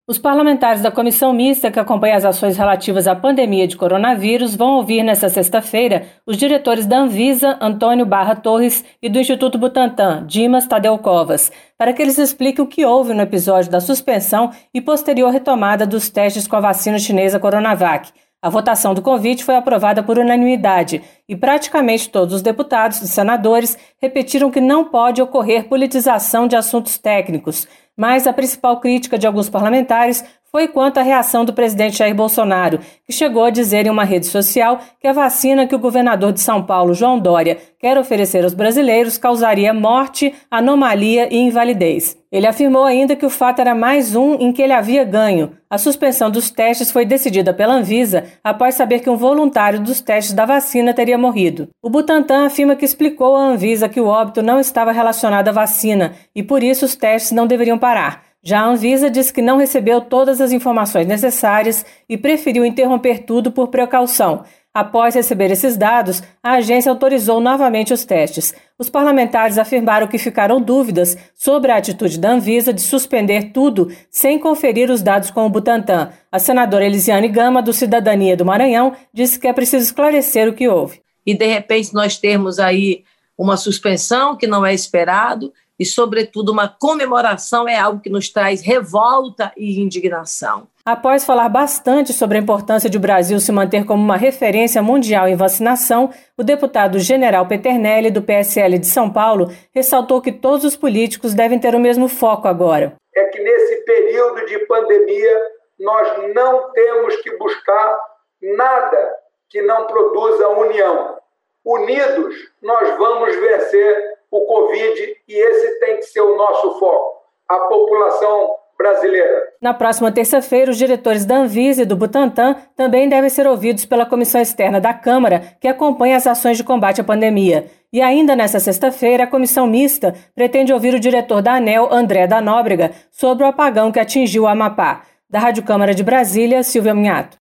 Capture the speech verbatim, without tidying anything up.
Os parlamentares da comissão mista que acompanha as ações relativas à pandemia de coronavírus vão ouvir nesta sexta-feira os diretores da Anvisa, Antônio Barra Torres, e do Instituto Butantan, Dimas Tadeu Covas, para que eles expliquem o que houve no episódio da suspensão e posterior retomada dos testes com a vacina chinesa Coronavac. A votação do convite foi aprovada por unanimidade e praticamente todos os deputados e senadores repetiram que não pode ocorrer politização de assuntos técnicos. Mas a principal crítica de alguns parlamentares foi quanto à reação do presidente Jair Bolsonaro, que chegou a dizer em uma rede social que a vacina que o governador de São Paulo, João Dória, quer oferecer aos brasileiros causaria morte, anomalia e invalidez. Ele afirmou ainda que o fato era mais um em que ele havia ganho. A suspensão dos testes foi decidida pela Anvisa após saber que um voluntário dos testes da vacina teria morrido. O Butantan afirma que explicou à Anvisa que o óbito não estava relacionado à vacina e por isso os testes não deveriam parar. Já a Anvisa disse que não recebeu todas as informações necessárias e preferiu interromper tudo por precaução. Após receber esses dados, a agência autorizou novamente os testes. Os parlamentares afirmaram que ficaram dúvidas sobre a atitude da Anvisa de suspender tudo sem conferir os dados com o Butantan. A senadora Elisiane Gama, do Cidadania do Maranhão, disse que é preciso esclarecer o que houve. E, de repente, nós termos aí uma suspensão que não é esperado, e, sobretudo, uma comemoração é algo que nos traz revolta e indignação. Após falar bastante sobre a importância de o Brasil se manter como uma referência mundial em vacinação, o deputado General Peternelli, do P S L de São Paulo, ressaltou que todos os políticos devem ter o mesmo foco agora. É que nesse período de pandemia nós não temos que buscar nada que não produza união. Unidos nós vamos vencer o Covid e esse tem que ser o nosso foco, a população brasileira. Na próxima terça-feira, os diretores da Anvisa e do Butantan também devem ser ouvidos pela Comissão Externa da Câmara, que acompanha as ações de combate à pandemia. E ainda nesta sexta-feira, a Comissão Mista pretende ouvir o diretor da ANEEL, André da Nóbrega, sobre o apagão que atingiu o Amapá. Da Rádio Câmara de Brasília, Silvia Minhato.